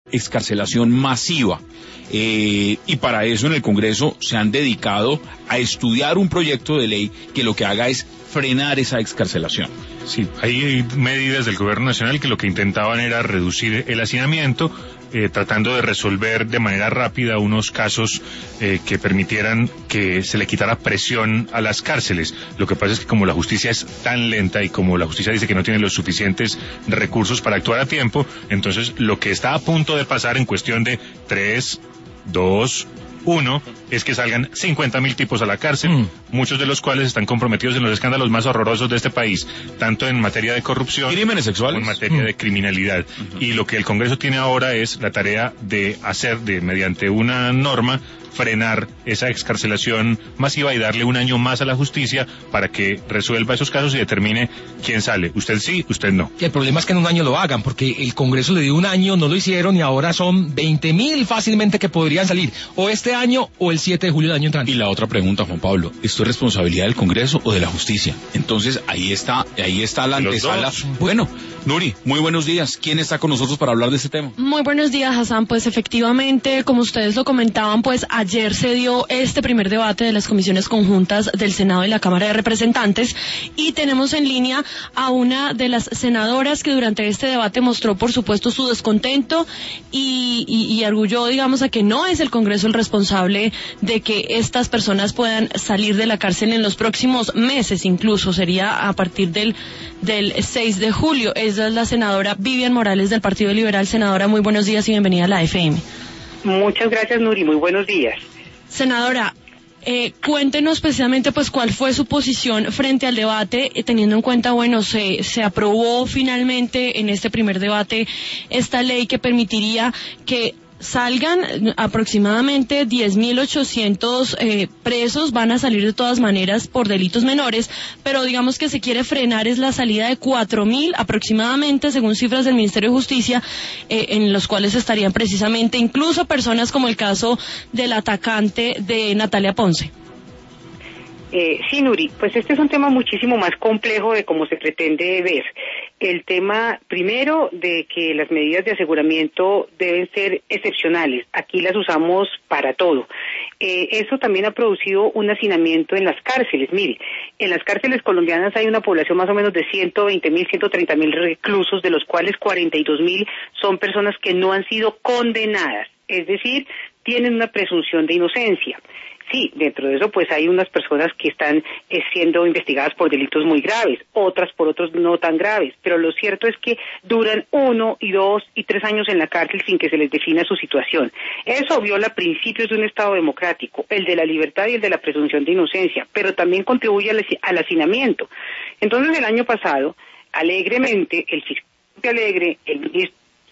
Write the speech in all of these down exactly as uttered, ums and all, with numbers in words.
excarcelación masiva. Eh, y para eso en el Congreso se han dedicado a estudiar un proyecto de ley que lo que haga es frenar esa excarcelación. Sí, hay medidas del Gobierno Nacional que lo que intentaban era reducir el hacinamiento, eh, tratando de resolver de manera rápida unos casos eh, que permitieran que se le quitara presión a las cárceles. Lo que pasa es que como la justicia es tan lenta y como la justicia dice que no tiene los suficientes recursos para actuar a tiempo, entonces lo que está a punto de pasar en cuestión de tres, dos, uno, es que salgan cincuenta mil tipos a la cárcel, mm. muchos de los cuales están comprometidos en los escándalos más horrorosos de este país, tanto en materia de corrupción, crímenes sexuales, como en materia mm. de criminalidad. Uh-huh. Y lo que el Congreso tiene ahora es la tarea de hacer, de mediante una norma, frenar esa excarcelación masiva y darle un año más a la justicia para que resuelva esos casos y determine quién sale. Usted sí, usted no. Y el problema es que en un año lo hagan, porque el Congreso le dio un año, no lo hicieron y ahora son veinte mil fácilmente que podrían salir, o este año o el siete de julio del año entrante. Y la otra pregunta, Juan Pablo, ¿esto es responsabilidad del Congreso o de la justicia? Entonces ahí está, ahí está la antesala. Bueno, Nuri, muy buenos días. ¿Quién está con nosotros para hablar de este tema? Muy buenos días, Hassan. Pues efectivamente, como ustedes lo comentaban, pues ayer se dio este primer debate de las comisiones conjuntas del Senado y la Cámara de Representantes y tenemos en línea a una de las senadoras que durante este debate mostró, por supuesto, su descontento y, y, y arguyó, digamos, a que no es el Congreso el responsable de que estas personas puedan salir de la cárcel en los próximos meses, incluso sería a partir del, del seis de julio. Esa es la senadora Vivian Morales del Partido Liberal. Senadora, muy buenos días y bienvenida a la F M. Muchas gracias, Nuri, muy buenos días. Senadora, eh, cuéntenos precisamente pues cuál fue su posición frente al debate, eh, teniendo en cuenta, bueno, se, se aprobó finalmente en este primer debate esta ley que permitiría que salgan aproximadamente diez mil ochocientos eh, presos, van a salir de todas maneras por delitos menores, pero digamos que se quiere frenar es la salida de cuatro mil aproximadamente, según cifras del Ministerio de Justicia, eh, en los cuales estarían precisamente incluso personas como el caso del atacante de Natalia Ponce. Eh, sí, Nuri, pues este es un tema muchísimo más complejo de cómo se pretende ver. El tema, primero, de que las medidas de aseguramiento deben ser excepcionales. Aquí las usamos para todo. Eh, eso también ha producido un hacinamiento en las cárceles. Mire, en las cárceles colombianas hay una población más o menos de ciento veinte mil, ciento treinta mil reclusos, de los cuales cuarenta y dos mil son personas que no han sido condenadas. Es decir, tienen una presunción de inocencia. Sí, dentro de eso pues hay unas personas que están eh, siendo investigadas por delitos muy graves, otras por otros no tan graves, pero lo cierto es que duran uno y dos y tres años en la cárcel sin que se les defina su situación. Eso viola principios de un Estado democrático, el de la libertad y el de la presunción de inocencia, pero también contribuye al, al hacinamiento. Entonces el año pasado, alegremente, el fiscal Alegre, el ministro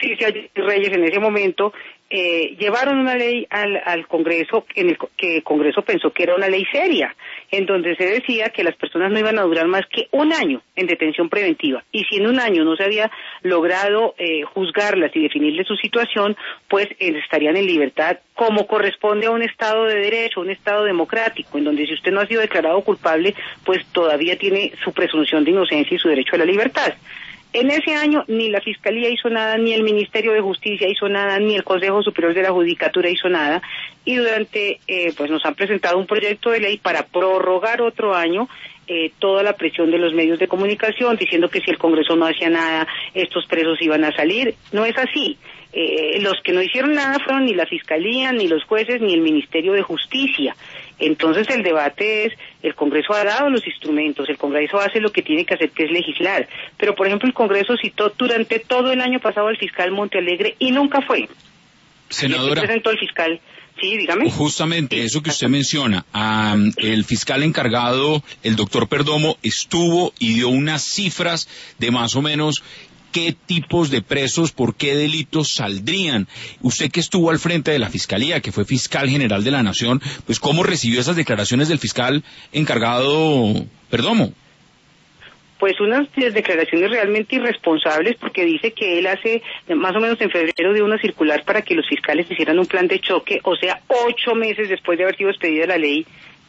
Reyes en ese momento, eh, llevaron una ley al, al Congreso, en el que el Congreso pensó que era una ley seria, en donde se decía que las personas no iban a durar más que un año en detención preventiva, y si en un año no se había logrado eh, juzgarlas y definirles su situación, pues eh, estarían en libertad, como corresponde a un Estado de Derecho, un Estado democrático, en donde si usted no ha sido declarado culpable, pues todavía tiene su presunción de inocencia y su derecho a la libertad. En ese año ni la Fiscalía hizo nada, ni el Ministerio de Justicia hizo nada, ni el Consejo Superior de la Judicatura hizo nada, y durante, eh, pues nos han presentado un proyecto de ley para prorrogar otro año eh, toda la presión de los medios de comunicación, diciendo que si el Congreso no hacía nada, estos presos iban a salir. No es así. Eh, los que no hicieron nada fueron ni la Fiscalía, ni los jueces, ni el Ministerio de Justicia. Entonces el debate es, el Congreso ha dado los instrumentos, el Congreso hace lo que tiene que hacer, que es legislar. Pero, por ejemplo, el Congreso citó durante todo el año pasado al fiscal Montealegre y nunca fue. Senadora, presentó el fiscal. Sí, dígame. Justamente eso que usted menciona, um, el fiscal encargado, el doctor Perdomo, estuvo y dio unas cifras de más o menos qué tipos de presos, por qué delitos saldrían. Usted que estuvo al frente de la Fiscalía, que fue fiscal general de la Nación, pues ¿cómo recibió esas declaraciones del fiscal encargado Perdomo? Pues unas declaraciones realmente irresponsables, porque dice que él hace, más o menos en febrero, dio una circular para que los fiscales hicieran un plan de choque, o sea, ocho meses después de haber sido expedida la ley,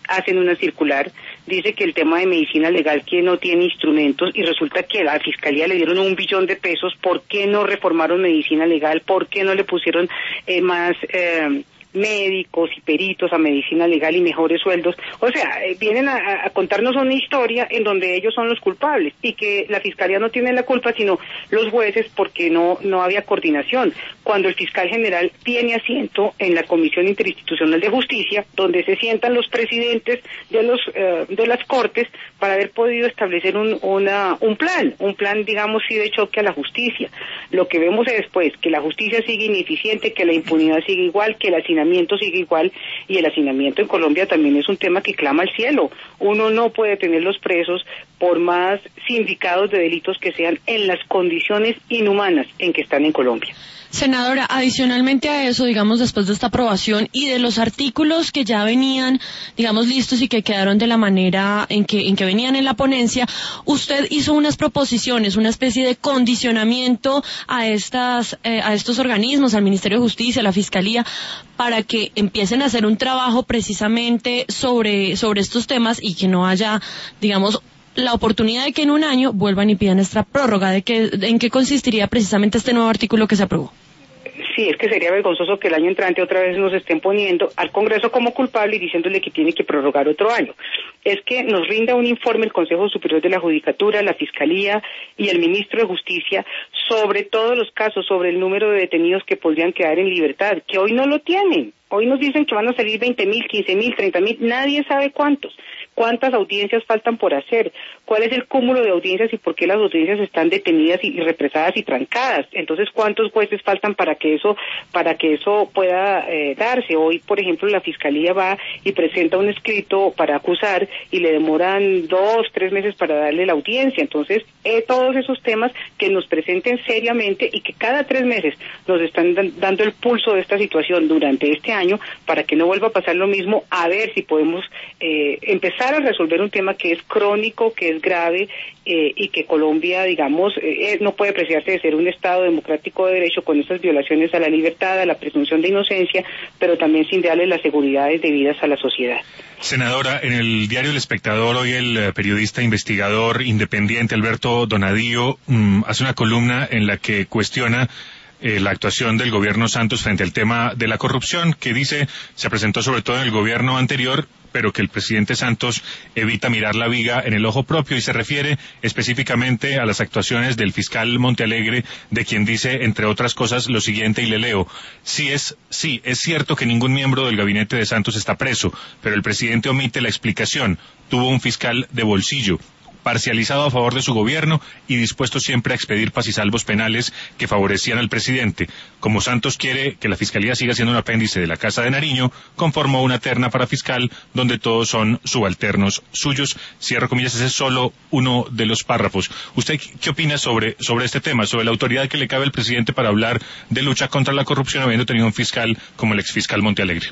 hacen una circular, dice que el tema de medicina legal que no tiene instrumentos y resulta que a la Fiscalía le dieron un billón de pesos, ¿por qué no reformaron medicina legal? ¿Por qué no le pusieron eh, más... Eh, médicos y peritos a medicina legal y mejores sueldos? O sea, eh, vienen a, a contarnos una historia en donde ellos son los culpables y que la Fiscalía no tiene la culpa sino los jueces porque no no había coordinación, cuando el fiscal general tiene asiento en la Comisión Interinstitucional de Justicia, donde se sientan los presidentes de los eh, de las cortes para haber podido establecer un una un plan, un plan digamos sí de choque a la justicia. Lo que vemos es después que la justicia sigue ineficiente, que la impunidad sigue igual, que el hacinamiento sigue igual, y el hacinamiento en Colombia también es un tema que clama al cielo. Uno no puede tener los presos por más sindicados de delitos que sean en las condiciones inhumanas en que están en Colombia. Senadora, adicionalmente a eso, digamos, después de esta aprobación y de los artículos que ya venían, digamos, listos y que quedaron de la manera en que, en que venían en la ponencia, usted hizo unas proposiciones, una especie de condicionamiento a estas, eh, a estos organismos, al Ministerio de Justicia, a la Fiscalía, para que empiecen a hacer un trabajo precisamente sobre, sobre estos temas y que no haya, digamos, la oportunidad de que en un año vuelvan y pidan esta prórroga. ¿De qué, en qué consistiría precisamente este nuevo artículo que se aprobó? Sí, es que sería vergonzoso que el año entrante otra vez nos estén poniendo al Congreso como culpable y diciéndole que tiene que prorrogar otro año. Es que nos rinda un informe el Consejo Superior de la Judicatura, la Fiscalía y el Ministro de Justicia sobre todos los casos, sobre el número de detenidos que podrían quedar en libertad, que hoy no lo tienen. Hoy nos dicen que van a salir veinte mil, quince mil, treinta mil, nadie sabe cuántos. ¿Cuántas audiencias faltan por hacer? ¿Cuál es el cúmulo de audiencias y por qué las audiencias están detenidas y represadas y trancadas? Entonces, ¿cuántos jueces faltan para que eso para que eso pueda eh, darse? Hoy, por ejemplo, la Fiscalía va y presenta un escrito para acusar y le demoran dos, tres meses para darle la audiencia. Entonces, eh, todos esos temas que nos presenten seriamente y que cada tres meses nos están dando el pulso de esta situación durante este año para que no vuelva a pasar lo mismo, a ver si podemos eh, empezar a resolver un tema que es crónico, que es grave eh, y que Colombia, digamos, eh, no puede apreciarse de ser un Estado democrático de derecho con estas violaciones a la libertad, a la presunción de inocencia, pero también sin darle las seguridades debidas a la sociedad. Senadora, en el diario El Espectador hoy el periodista investigador independiente Alberto Donadío mmm, hace una columna en la que cuestiona Eh, la actuación del gobierno Santos frente al tema de la corrupción, que dice se presentó sobre todo en el gobierno anterior, pero que el presidente Santos evita mirar la viga en el ojo propio, y se refiere específicamente a las actuaciones del fiscal Montealegre, de quien dice, entre otras cosas, lo siguiente, y le leo: sí es, sí, es cierto que ningún miembro del gabinete de Santos está preso, pero el presidente omite la explicación. Tuvo un fiscal de bolsillo, parcializado a favor de su gobierno y dispuesto siempre a expedir pacisalvos penales que favorecían al presidente. Como Santos quiere que la Fiscalía siga siendo un apéndice de la Casa de Nariño, conformó una terna para fiscal donde todos son subalternos suyos. Cierro comillas, ese es solo uno de los párrafos. ¿Usted qué opina sobre, sobre este tema, sobre la autoridad que le cabe al presidente para hablar de lucha contra la corrupción habiendo tenido un fiscal como el exfiscal Montealegre?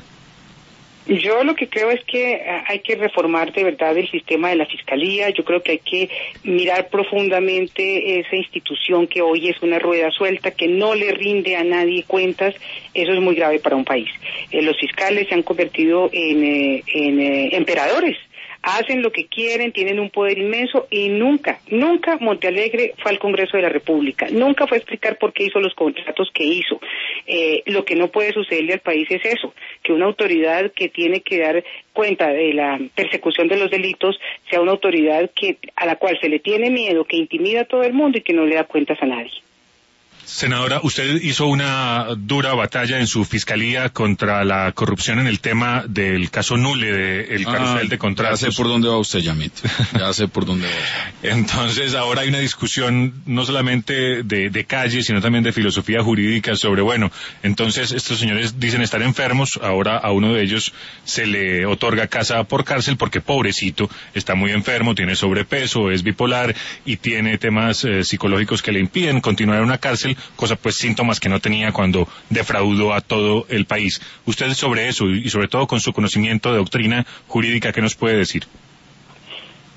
Yo lo que creo es que hay que reformar de verdad el sistema de la Fiscalía. Yo creo que hay que mirar profundamente esa institución que hoy es una rueda suelta, que no le rinde a nadie cuentas. Eso es muy grave para un país. Eh, los fiscales se han convertido en, eh, en eh, emperadores. Hacen lo que quieren, tienen un poder inmenso y nunca, nunca Montealegre fue al Congreso de la República, nunca fue a explicar por qué hizo los contratos que hizo. Eh, lo que no puede sucederle al país es eso, que una autoridad que tiene que dar cuenta de la persecución de los delitos sea una autoridad que a la cual se le tiene miedo, que intimida a todo el mundo y que no le da cuentas a nadie. Senadora, usted hizo una dura batalla en su fiscalía contra la corrupción en el tema del caso Nule, del carrusel ah, de contratos. Ya sé por dónde va usted, Yamit. Ya sé por dónde va. Entonces, ahora hay una discusión no solamente de, de calle, sino también de filosofía jurídica sobre, bueno, entonces estos señores dicen estar enfermos, ahora a uno de ellos se le otorga casa por cárcel porque, pobrecito, está muy enfermo, tiene sobrepeso, es bipolar y tiene temas eh, psicológicos que le impiden continuar en una cárcel, cosa pues síntomas que no tenía cuando defraudó a todo el país. Usted sobre eso y sobre todo con su conocimiento de doctrina jurídica, ¿qué nos puede decir?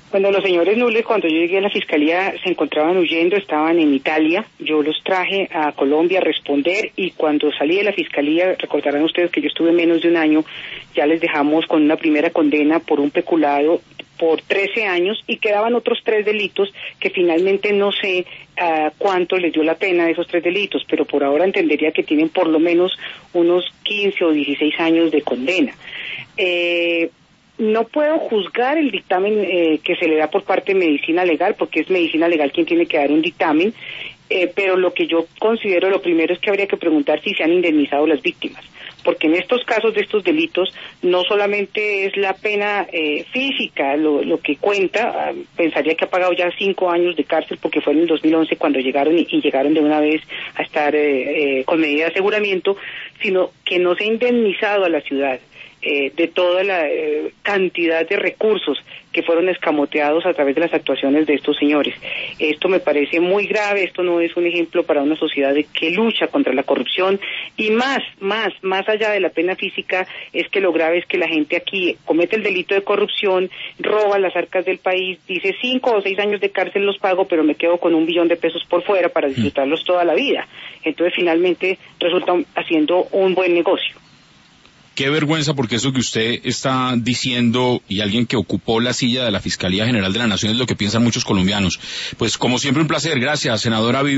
Bueno, los señores Nules, cuando yo llegué a la fiscalía, se encontraban huyendo, estaban en Italia. Yo los traje a Colombia a responder y cuando salí de la fiscalía, recordarán ustedes que yo estuve menos de un año, ya les dejamos con una primera condena por un peculado por trece años y quedaban otros tres delitos que finalmente no sé uh, cuánto les dio la pena de esos tres delitos, pero por ahora entendería que tienen por lo menos unos quince o dieciséis años de condena. Eh, No puedo juzgar el dictamen eh, que se le da por parte de Medicina Legal, porque es Medicina Legal quien tiene que dar un dictamen, eh, pero lo que yo considero lo primero es que habría que preguntar si se han indemnizado las víctimas, porque en estos casos de estos delitos no solamente es la pena eh, física lo, lo que cuenta, uh, pensaría que ha pagado ya cinco años de cárcel porque fue en el dos mil once cuando llegaron y, y llegaron de una vez a estar eh, eh, con medida de aseguramiento, sino que no se ha indemnizado a la ciudad Eh, de toda la eh, cantidad de recursos que fueron escamoteados a través de las actuaciones de estos señores. Esto me parece muy grave, esto no es un ejemplo para una sociedad de que lucha contra la corrupción y más, más, más allá de la pena física es que lo grave es que la gente aquí comete el delito de corrupción, roba las arcas del país, dice cinco o seis años de cárcel los pago, pero me quedo con un billón de pesos por fuera para disfrutarlos toda la vida. Entonces finalmente resulta haciendo un buen negocio. Qué vergüenza, porque eso que usted está diciendo y alguien que ocupó la silla de la Fiscalía General de la Nación es lo que piensan muchos colombianos. Pues como siempre un placer, gracias, senadora Vivian.